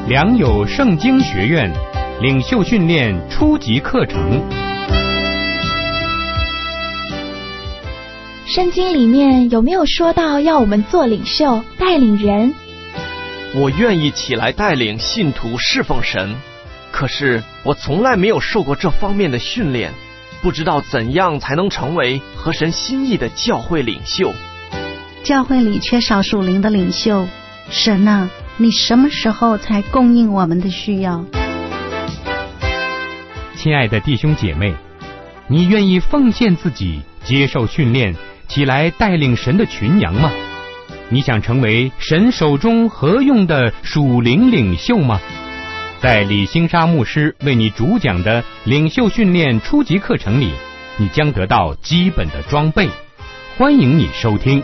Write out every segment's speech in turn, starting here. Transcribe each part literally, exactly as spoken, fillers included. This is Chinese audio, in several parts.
良友圣经学院领袖训练初级课程。 圣经里面有没有说到要我们做领袖，带领人？ 我愿意起来带领信徒侍奉神，可是我从来没有受过这方面的训练，不知道怎样才能成为合神心意的教会领袖。 教会里缺少属灵的领袖，神啊，你什么时候才供应我们的需要？ 亲爱的弟兄姐妹，你愿意奉献自己，接受训练，起来带领神的群羊吗？你想成为神手中合用的属灵领袖吗？在李兴沙牧师为你主讲的领袖训练初级课程里，你将得到基本的装备。欢迎你收听。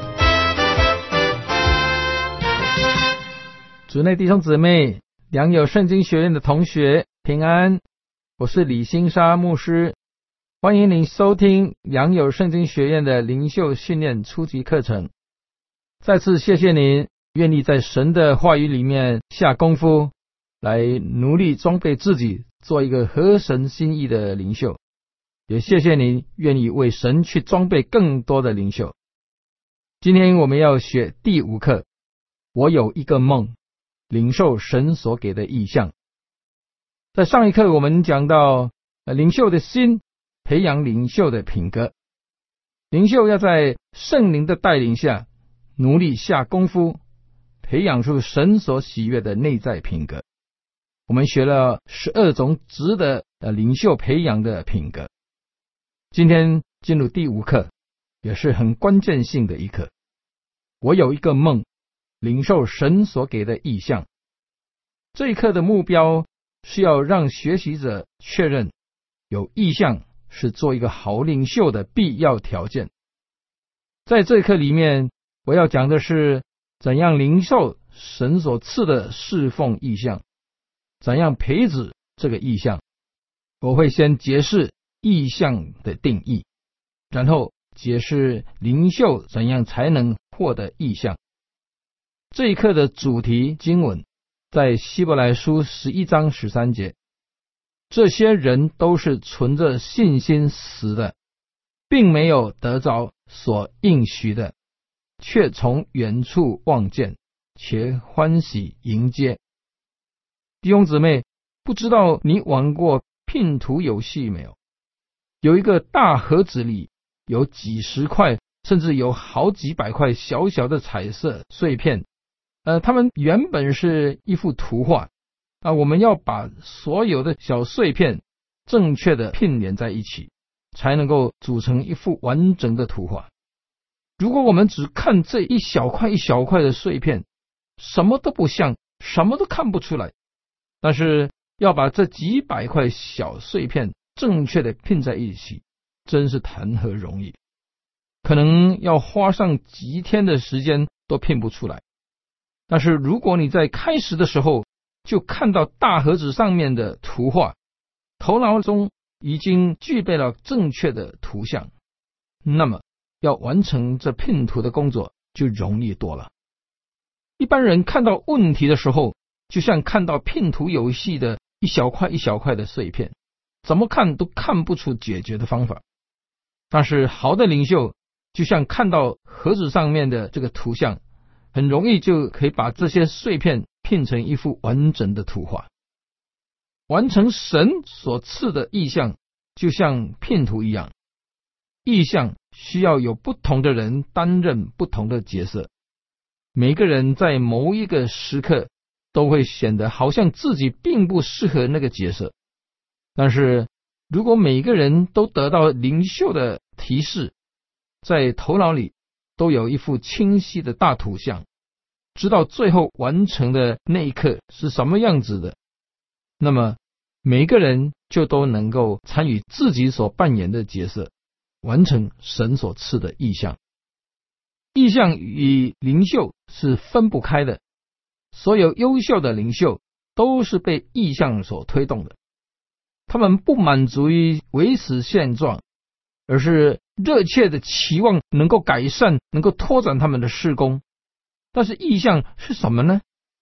主内弟兄姊妹，良友圣经学院的同学平安，我是李兴沙牧师，欢迎您收听良友圣经学院的灵修训练初级课程。再次谢谢您愿意在神的话语里面下功夫，来努力装备自己，做一个合神心意的领袖。也谢谢您愿意为神去装备更多的领袖。今天我们要学第五课，我有一个梦，领受神所给的意象。在上一课我们讲到领袖的心，培养领袖的品格。领袖要在圣灵的带领下努力下功夫，培养出神所喜悦的内在品格。我们学了十二种值得领袖培养的品格。今天进入第五课，也是很关键性的一课。我有一个梦，领受神所给的意象。这一课的目标是要让学习者确认有意象是做一个好领袖的必要条件。在这一课里面，我要讲的是怎样领受神所赐的侍奉意象，怎样培植这个意象。我会先解释意象的定义，然后解释领袖怎样才能获得意象。这一课的主题经文在希伯来书十一章十三节，这些人都是存着信心死的，并没有得着所应许的，却从远处望见，且欢喜迎接。弟兄姊妹，不知道你玩过拼图游戏没有？有一个大盒子里有几十块，甚至有好几百块小小的彩色碎片，呃，它们原本是一幅图画啊，我们要把所有的小碎片正确的拼连在一起，才能够组成一幅完整的图画。如果我们只看这一小块一小块的碎片，什么都不像，什么都看不出来。但是要把这几百块小碎片正确的拼在一起，真是谈何容易，可能要花上几天的时间都拼不出来。但是如果你在开始的时候就看到大盒子上面的图画，头脑中已经具备了正确的图像，那么要完成这拼图的工作就容易多了。一般人看到问题的时候，就像看到拼图游戏的一小块一小块的碎片，怎么看都看不出解决的方法。但是好的领袖就像看到盒子上面的这个图像，很容易就可以把这些碎片拼成一幅完整的图画。完成神所赐的意象就像拼图一样，意象需要有不同的人担任不同的角色，每个人在某一个时刻都会显得好像自己并不适合那个角色。但是如果每个人都得到领袖的提示，在头脑里都有一幅清晰的大图像，知道最后完成的那一刻是什么样子的，那么每个人就都能够参与自己所扮演的角色，完成神所赐的意象。意象与领袖是分不开的，所有优秀的领袖都是被意象所推动的。他们不满足于维持现状，而是热切的期望能够改善，能够拓展他们的事工。但是意象是什么呢？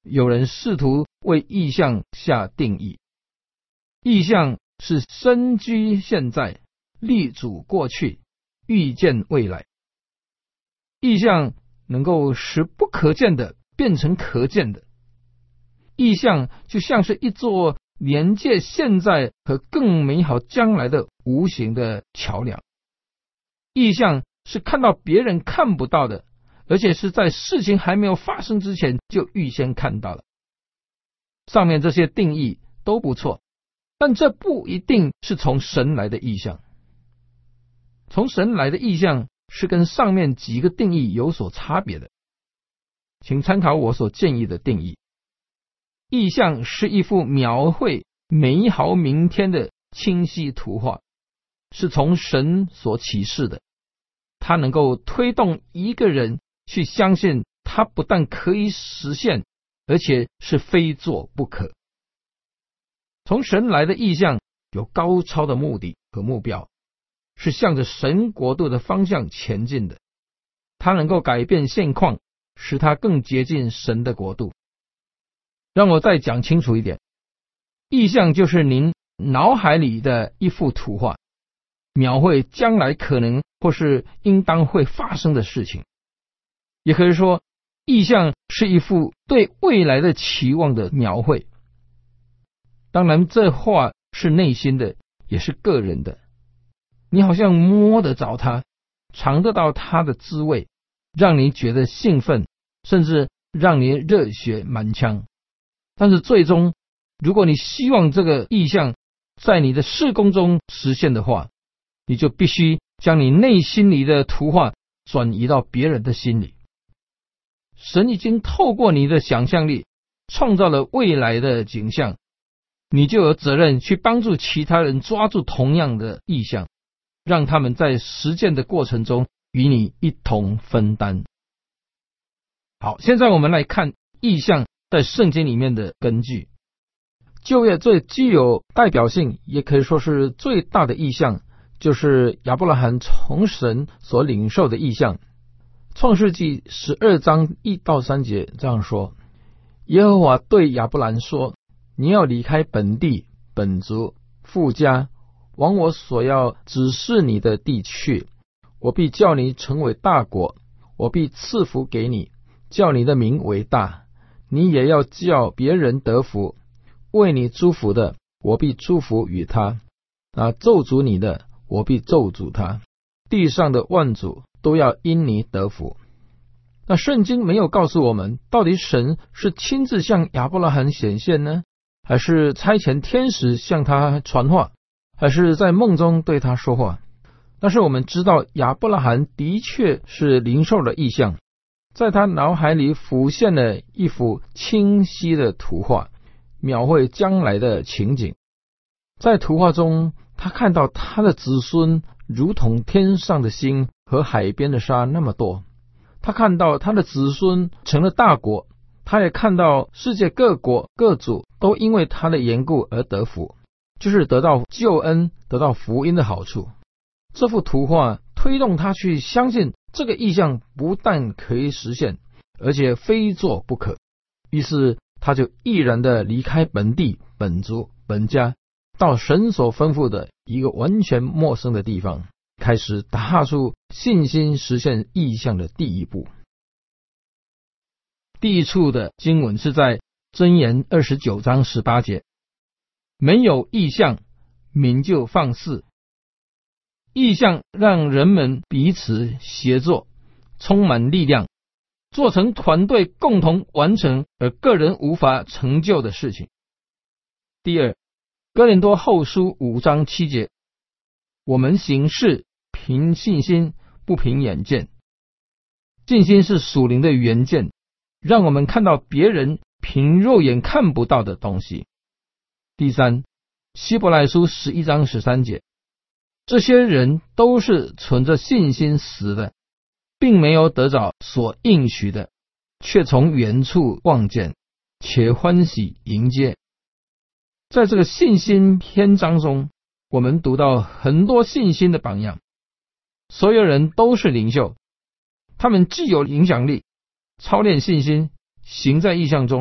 有人试图为意象下定义。意象是身居现在，立足过去，预见未来。意象能够使不可见的变成可见的。意象就像是一座连接现在和更美好将来的无形的桥梁。意象是看到别人看不到的，而且是在事情还没有发生之前就预先看到了。上面这些定义都不错，但这不一定是从神来的意象。从神来的意象是跟上面几个定义有所差别的，请参考我所建议的定义。意象是一幅描绘美好明天的清晰图画，是从神所启示的，它能够推动一个人去相信它不但可以实现，而且是非做不可。从神来的意象有高超的目的和目标，是向着神国度的方向前进的，它能够改变现况，使它更接近神的国度。让我再讲清楚一点，意象就是您脑海里的一幅图画，描绘将来可能或是应当会发生的事情。也可以说，意象是一幅对未来的期望的描绘。当然，这话是内心的，也是个人的。你好像摸得着它，尝得到它的滋味，让你觉得兴奋，甚至让你热血满腔。但是最终，如果你希望这个意象在你的事工中实现的话，你就必须将你内心里的图画转移到别人的心里。神已经透过你的想象力创造了未来的景象，你就有责任去帮助其他人抓住同样的意象，让他们在实践的过程中与你一同分担。好，现在我们来看意象在圣经里面的根据。旧约最具有代表性，也可以说是最大的意象，就是亚伯拉罕从神所领受的意象。创世纪十二章一到三节这样说：耶和华对亚伯兰说，你要离开本地、本族、父家，往我所要指示你的地去。我必叫你成为大国，我必赐福给你，叫你的名为大，你也要叫别人得福。为你祝福的，我必祝福与他；那咒诅你的，我必咒诅他。地上的万族都要因你得福。那圣经没有告诉我们，到底神是亲自向亚伯拉罕显现呢，还是差遣天使向他传话，还是在梦中对他说话？但是我们知道，亚伯拉罕的确是领受了异象，在他脑海里浮现了一幅清晰的图画，描绘将来的情景。在图画中，他看到他的子孙如同天上的星和海边的沙那么多，他看到他的子孙成了大国，他也看到世界各国各族都因为他的缘故而得福，就是得到救恩，得到福音的好处。这幅图画推动他去相信这个意象不但可以实现，而且非做不可。于是他就毅然的离开本地、本族、本家，到神所吩咐的一个完全陌生的地方，开始踏出信心实现意象的第一步。第一处的经文是在箴言二十九章十八节，没有意象，民就放肆。意象让人们彼此协作，充满力量，做成团队共同完成而个人无法成就的事情。第二，哥林多后书五章七节，我们行事凭信心，不凭眼见。信心是属灵的原件，让我们看到别人凭肉眼看不到的东西。第三，希伯来书十一章十三节，这些人都是存着信心死的，并没有得着所应许的，却从远处望见，且欢喜迎接。在这个信心篇章中，我们读到很多信心的榜样。所有人都是领袖，他们既有影响力，操练信心，行在意象中，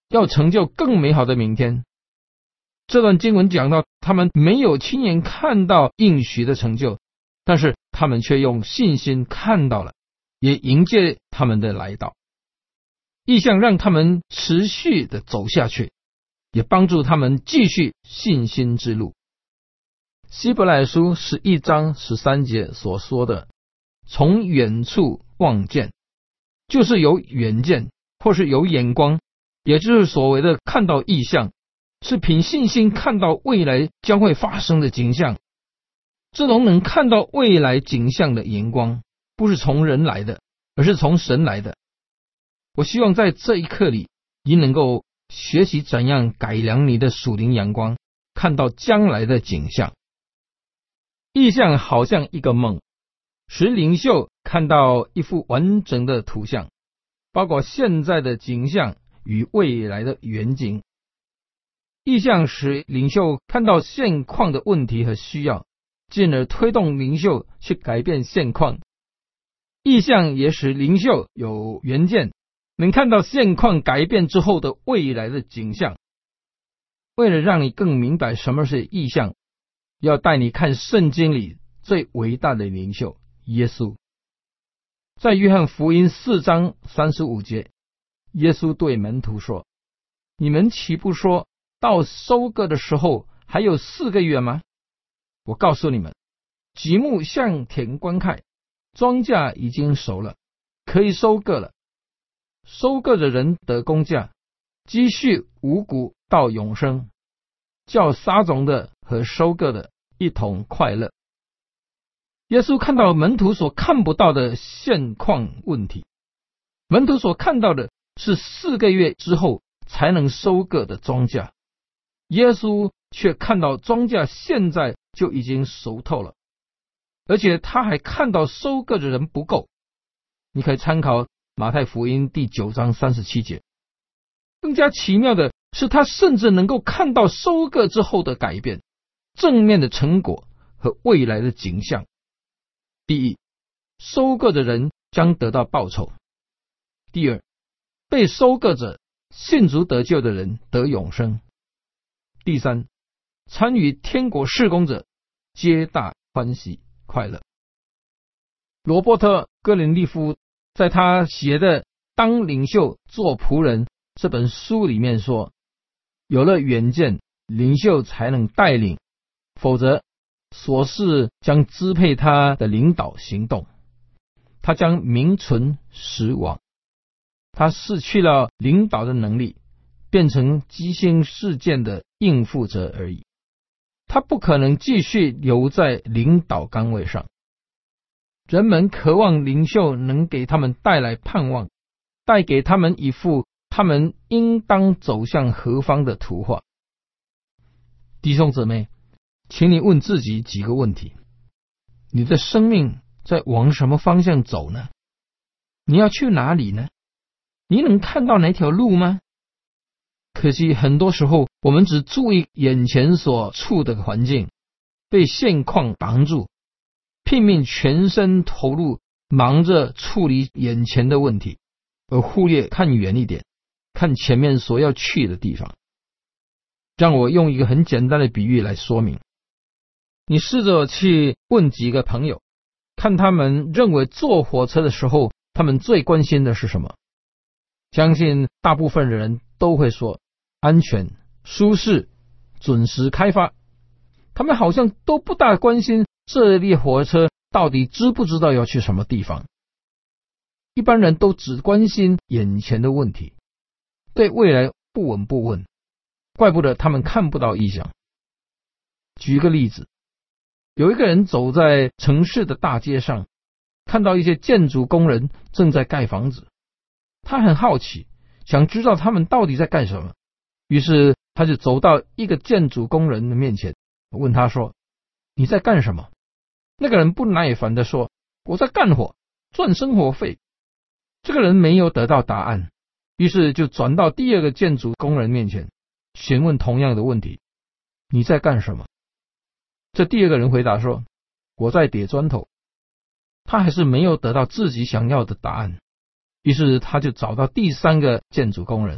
要成就更美好的明天。这段经文讲到，他们没有亲眼看到应许的成就，但是他们却用信心看到了，也迎接他们的来到。异象让他们持续的走下去，也帮助他们继续信心之路。希伯来书十一章十三节所说的从远处望见，就是有远见或是有眼光，也就是所谓的看到异象，是凭信心看到未来将会发生的景象。这种能看到未来景象的眼光，不是从人来的，而是从神来的。我希望在这一刻里，你能够学习怎样改良你的属灵眼光，看到将来的景象。异象好像一个梦，使领袖看到一幅完整的图像，包括现在的景象与未来的远景。异象使领袖看到现况的问题和需要，进而推动领袖去改变现况。异象也使领袖有远见，能看到现况改变之后的未来的景象。为了让你更明白什么是异象，要带你看圣经里最伟大的领袖耶稣。在约翰福音四章三十五节，耶稣对门徒说：你们岂不说到收割的时候还有四个月吗？我告诉你们，举目向田观看，庄稼已经熟了，可以收割了。收割的人得工价，积蓄五谷到永生，叫撒种的和收割的一同快乐。耶稣看到门徒所看不到的现况问题，门徒所看到的是四个月之后才能收割的庄稼，耶稣却看到庄稼现在就已经熟透了，而且他还看到收割的人不够。你可以参考马太福音第九章三十七节。更加奇妙的是，他甚至能够看到收割之后的改变，正面的成果和未来的景象。第一，收割的人将得到报酬；第二，被收割者信主得救的人得永生；第三，参与天国事工者皆大欢喜快乐。罗伯特·哥林利夫在他写的《当领袖做仆人》这本书里面说，有了远见，领袖才能带领，否则琐事将支配他的领导行动，他将名存实亡。他失去了领导的能力，变成即兴事件的应付者而已。他不可能继续留在领导岗位上。人们渴望领袖能给他们带来盼望，带给他们一幅他们应当走向何方的图画。弟兄姊妹，请你问自己几个问题：你的生命在往什么方向走呢？你要去哪里呢？你能看到哪条路吗？可惜很多时候我们只注意眼前所处的环境，被现况挡住，拼命全身投入，忙着处理眼前的问题，而忽略看远一点，看前面所要去的地方。让我用一个很简单的比喻来说明。你试着去问几个朋友，看他们认为坐火车的时候他们最关心的是什么。相信大部分的人都会说安全、舒适、准时开发。他们好像都不大关心这列火车到底知不知道要去什么地方。一般人都只关心眼前的问题，对未来不闻不问，怪不得他们看不到异象。举一个例子，有一个人走在城市的大街上，看到一些建筑工人正在盖房子，他很好奇，想知道他们到底在干什么。于是他就走到一个建筑工人的面前，问他说：你在干什么？那个人不耐烦地说：我在干活，赚生活费。这个人没有得到答案，于是就转到第二个建筑工人面前，询问同样的问题：你在干什么？这第二个人回答说：我在叠砖头。他还是没有得到自己想要的答案，于是他就找到第三个建筑工人，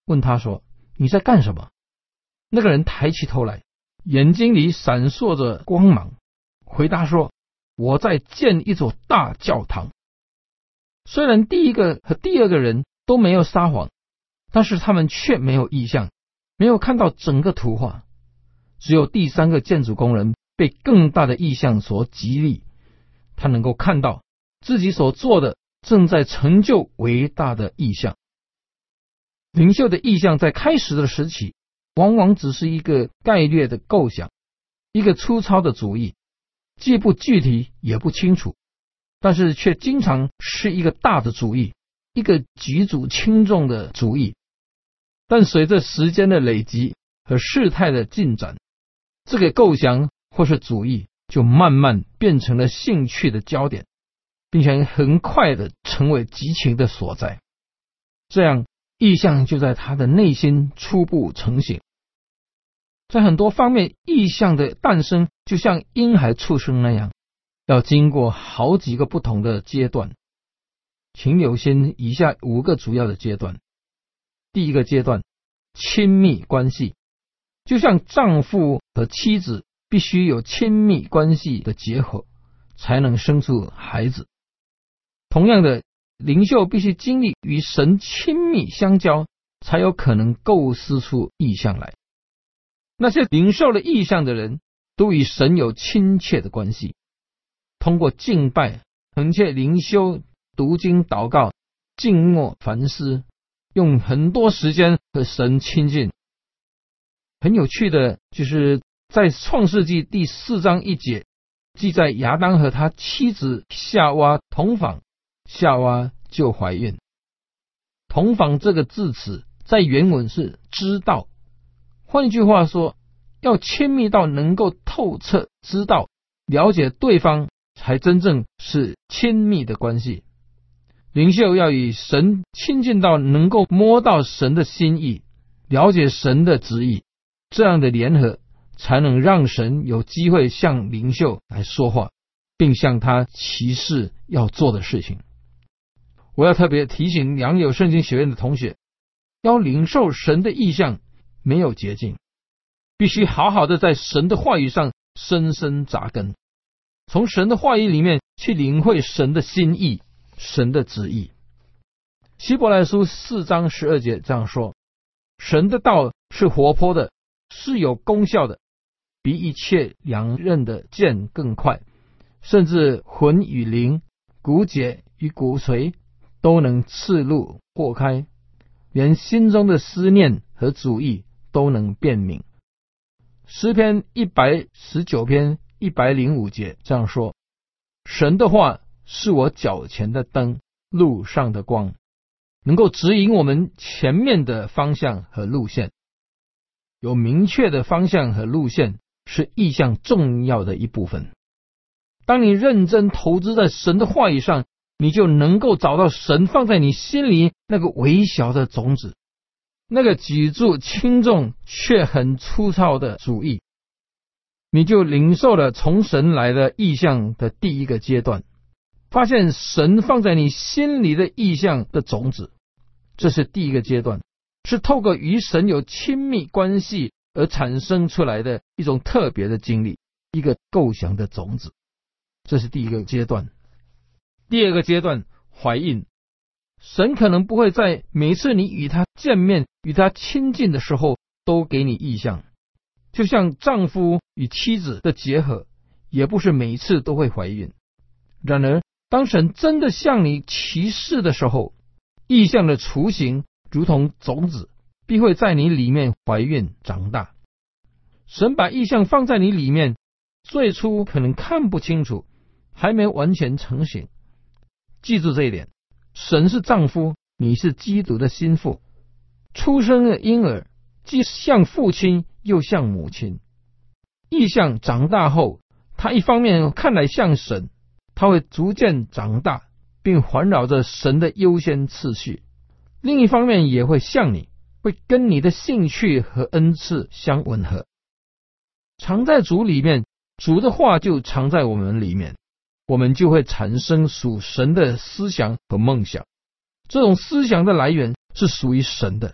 问他说：你在干什么？那个人抬起头来，眼睛里闪烁着光芒，回答说：我在建一座大教堂。虽然第一个和第二个人都没有撒谎，但是他们却没有异象，没有看到整个图画。只有第三个建筑工人被更大的异象所激励，他能够看到自己所做的正在成就伟大的异象。领袖的异象在开始的时期往往只是一个概略的构想，一个粗糙的主意，既不具体也不清楚，但是却经常是一个大的主意，一个举足轻重的主意。但随着时间的累积和事态的进展，这个构想或是主意就慢慢变成了兴趣的焦点，并且很快的成为激情的所在。这样意象就在他的内心初步成型。在很多方面，意象的诞生就像婴孩出生那样，要经过好几个不同的阶段。请留心以下五个主要的阶段。第一个阶段，亲密关系，就像丈夫和妻子必须有亲密关系的结合，才能生出孩子。同样的，领袖必须经历与神亲密相交，才有可能构思出意象来。那些领受了意象的人，都与神有亲切的关系，通过敬拜、恳切灵修、读经、祷告、静默反思，用很多时间和神亲近。很有趣的就是在创世纪第四章一节记载，亚当和他妻子夏娃同房，夏娃就怀孕。同房这个字词在原文是知道，换一句话说，要亲密到能够透彻知道了解对方，才真正是亲密的关系。领袖要与神亲近到能够摸到神的心意，了解神的旨意，这样的联合才能让神有机会向领袖来说话，并向他启示要做的事情。我要特别提醒良友圣经学院的同学，要领受神的意象没有捷径，必须好好的在神的话语上深深扎根，从神的话语里面去领会神的心意，神的旨意。希伯来书四章十二节这样说：神的道是活泼的，是有功效的，比一切两刃的剑更快，甚至魂与灵、骨节与骨髓都能刺入破开，连心中的思念和主意都能辨明。诗篇一百十九篇一百零五节这样说：神的话是我脚前的灯，路上的光，能够指引我们前面的方向和路线。有明确的方向和路线是意象重要的一部分。当你认真投资在神的话语上，你就能够找到神放在你心里那个微小的种子，那个举足轻重却很粗糙的主意，你就领受了从神来的意象的第一个阶段，发现神放在你心里的意象的种子。这是第一个阶段，是透过与神有亲密关系而产生出来的一种特别的经历，一个构想的种子。这是第一个阶段。第二个阶段，怀孕。神可能不会在每次你与他见面、与他亲近的时候都给你意象，就像丈夫与妻子的结合，也不是每次都会怀孕。然而当神真的向你启示的时候，意象的雏形如同种子，必会在你里面怀孕长大。神把意象放在你里面，最初可能看不清楚，还没完全成型。记住这一点，神是丈夫，你是基督的心腹。出生的婴儿既像父亲又像母亲。意象长大后，他一方面看来像神，他会逐渐长大，并环绕着神的优先次序；另一方面也会像你，会跟你的兴趣和恩赐相吻合。藏在主里面，主的话就藏在我们里面，我们就会产生属神的思想和梦想。这种思想的来源是属于神的，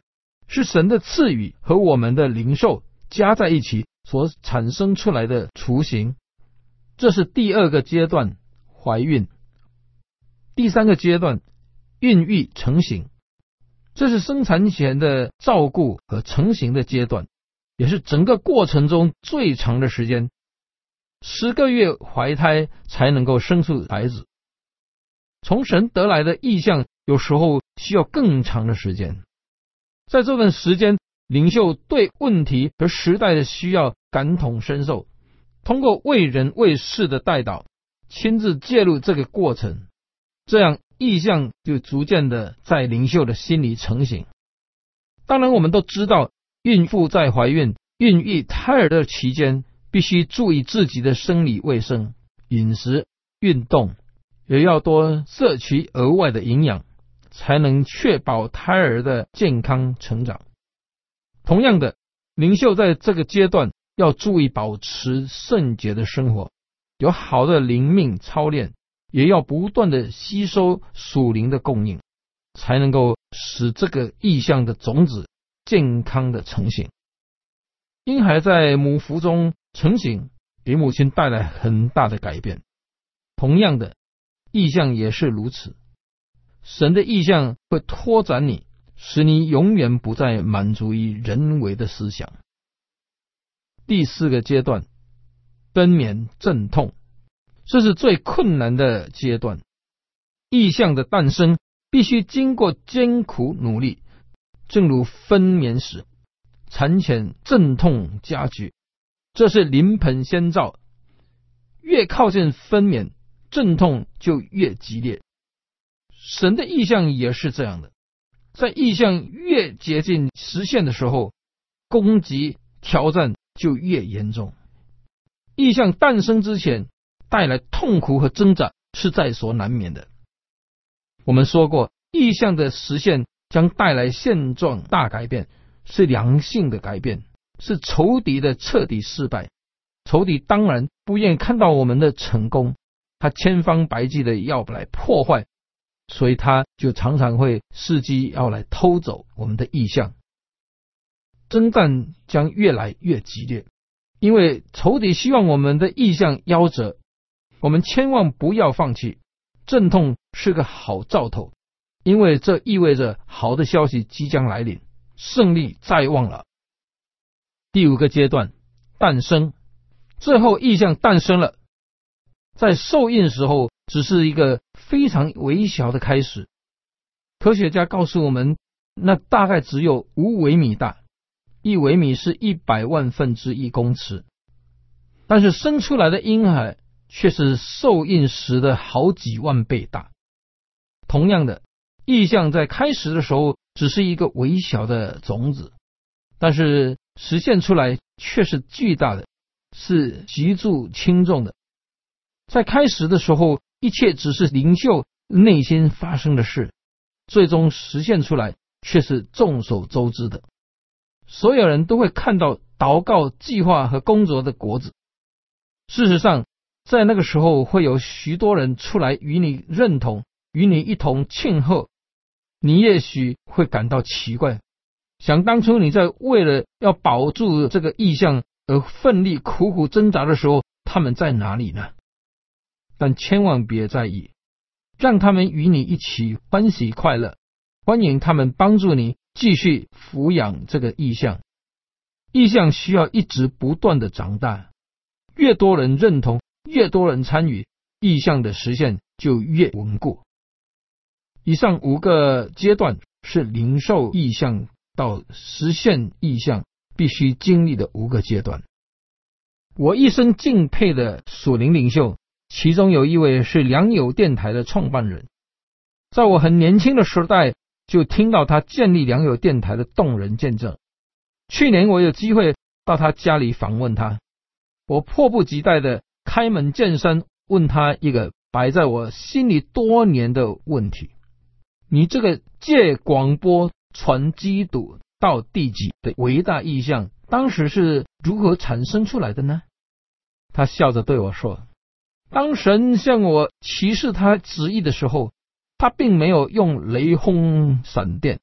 是神的赐予和我们的灵受加在一起所产生出来的雏形。这是第二个阶段，怀孕。第三个阶段，孕育成型。这是生产前的照顾和成型的阶段，也是整个过程中最长的时间。十个月怀胎才能够生出孩子。从神得来的意象有时候需要更长的时间。在这段时间，领袖对问题和时代的需要感同身受，通过为人为事的代祷，亲自介入这个过程，这样意象就逐渐的在领袖的心里成型。当然我们都知道，孕妇在怀孕、孕育胎儿的期间，必须注意自己的生理卫生、饮食、运动，也要多摄取额外的营养，才能确保胎儿的健康成长。同样的，领袖在这个阶段要注意保持圣洁的生活，有好的灵命操练，也要不断的吸收属灵的供应，才能够使这个意象的种子健康的成型。婴孩在母腹中成型，给母亲带来很大的改变。同样的，意象也是如此。神的意象会拓展你，使你永远不再满足于人为的思想。第四个阶段，分娩阵痛，这是最困难的阶段。意象的诞生必须经过艰苦努力，正如分娩时，产前阵痛加剧，这是临盆先兆。越靠近分娩，阵痛就越激烈。神的意象也是这样的，在意象越接近实现的时候，攻击挑战就越严重。意象诞生之前带来痛苦和挣扎是在所难免的。我们说过，意象的实现将带来现状大改变，是良性的改变，是仇敌的彻底失败。仇敌当然不愿意看到我们的成功，他千方百计的要来破坏，所以他就常常会伺机要来偷走我们的意象。征战将越来越激烈，因为仇敌希望我们的意象夭折。我们千万不要放弃，阵痛是个好兆头，因为这意味着好的消息即将来临，胜利在望了。第五个阶段，诞生。最后意象诞生了，在受孕时候只是一个非常微小的开始。科学家告诉我们，那大概只有五微米大，一微米是一百万分之一公尺，但是生出来的婴孩却是受孕时的好几万倍大。同样的，意象在开始的时候只是一个微小的种子，但是实现出来却是巨大的，是极度轻重的。在开始的时候，一切只是领袖内心发生的事，最终实现出来却是众所周知的。所有人都会看到祷告计划和工作的果子。事实上，在那个时候会有许多人出来与你认同，与你一同庆贺。你也许会感到奇怪，想当初你在为了要保住这个意象而奋力苦苦挣扎的时候，他们在哪里呢？但千万别在意，让他们与你一起欢喜快乐，欢迎他们帮助你继续抚养这个意象。意象需要一直不断的长大，越多人认同，越多人参与，意象的实现就越稳固。以上五个阶段是领受意象到实现意象必须经历的五个阶段。我一生敬佩的属灵领袖，其中有一位是良友电台的创办人。在我很年轻的时代，就听到他建立良友电台的动人见证。去年我有机会到他家里访问他，我迫不及待的开门见山问他一个摆在我心里多年的问题：你这个借广播传基督到地极的伟大意象，当时是如何产生出来的呢？他笑着对我说，当神向我启示他旨意的时候，他并没有用雷轰闪电，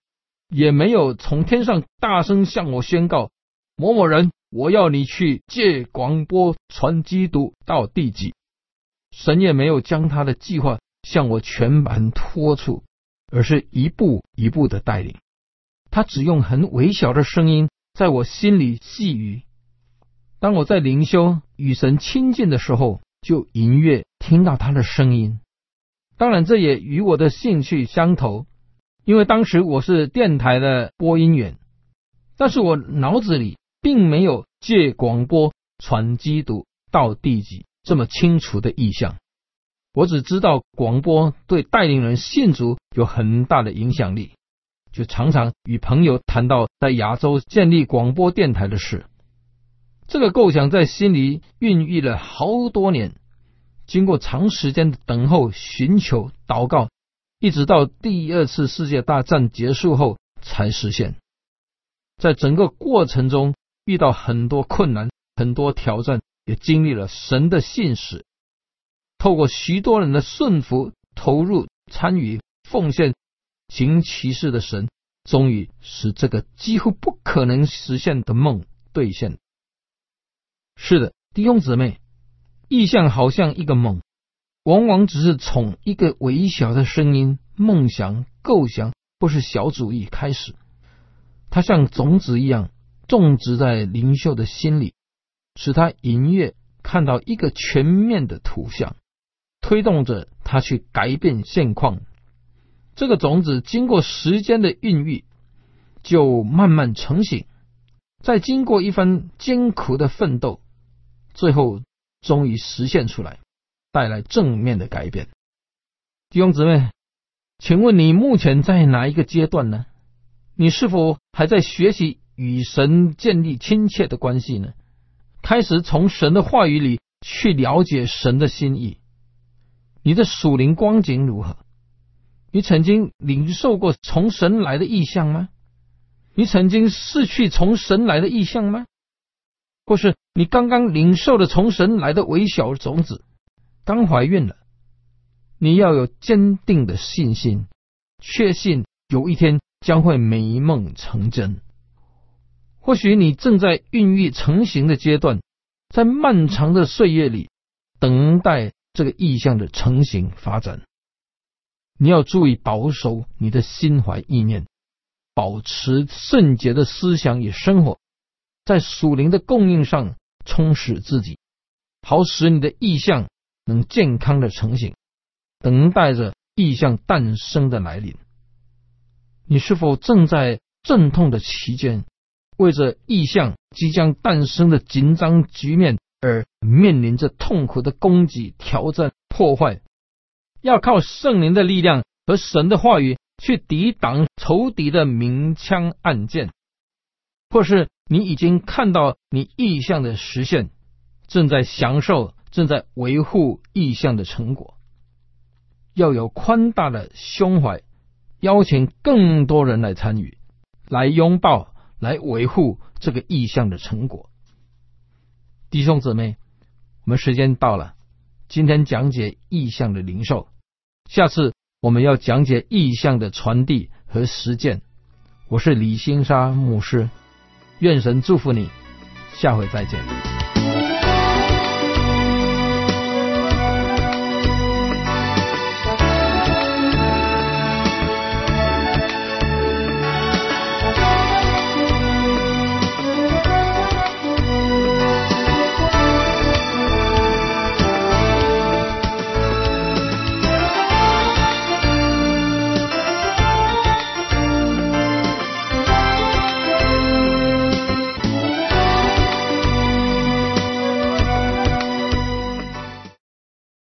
也没有从天上大声向我宣告，某某人，我要你去借广播传基督到地极。神也没有将他的计划向我全盘托出，而是一步一步的带领。他只用很微小的声音在我心里细语。当我在灵修与神亲近的时候，就隐约听到他的声音。当然这也与我的兴趣相投，因为当时我是电台的播音员，但是我脑子里并没有借广播传基督到地极这么清楚的意象。我只知道广播对带领人信主有很大的影响力，就常常与朋友谈到在亚洲建立广播电台的事。这个构想在心里孕育了好多年，经过长时间的等候、寻求、祷告，一直到第二次世界大战结束后才实现。在整个过程中遇到很多困难、很多挑战，也经历了神的信使，透过许多人的顺服、投入、参与、奉献、行奇事的神，终于使这个几乎不可能实现的梦兑现。是的，弟兄姊妹，意象好像一个梦，往往只是从一个微小的声音、梦想、构想或是小主意开始，它像种子一样种植在灵修的心里，使他隐约看到一个全面的图像，推动着他去改变现况。这个种子经过时间的孕育，就慢慢成型，再经过一番艰苦的奋斗，最后终于实现出来，带来正面的改变。弟兄姊妹，请问你目前在哪一个阶段呢？你是否还在学习与神建立亲切的关系呢？开始从神的话语里去了解神的心意。你的属灵光景如何？你曾经领受过从神来的意象吗？你曾经失去从神来的意象吗？或是你刚刚领受了从神来的微小种子，刚怀孕了？你要有坚定的信心，确信有一天将会美梦成真。或许你正在孕育成型的阶段，在漫长的岁月里等待这个意象的成型发展。你要注意保守你的心怀意念，保持圣洁的思想与生活，在属灵的供应上充实自己，好使你的意象能健康的成型，等待着意象诞生的来临。你是否正在阵痛的期间，为着意象即将诞生的紧张局面而面临着痛苦的攻击、挑战、破坏？要靠圣灵的力量和神的话语去抵挡仇敌的明枪暗箭。或是你已经看到你意象的实现，正在享受、正在维护意象的成果。要有宽大的胸怀，邀请更多人来参与，来拥抱、来维护这个意象的成果。弟兄姊妹，我们时间到了，今天讲解意象的领受，下次我们要讲解意象的传递和实践。我是李兴沙牧师，愿神祝福你，下回再见。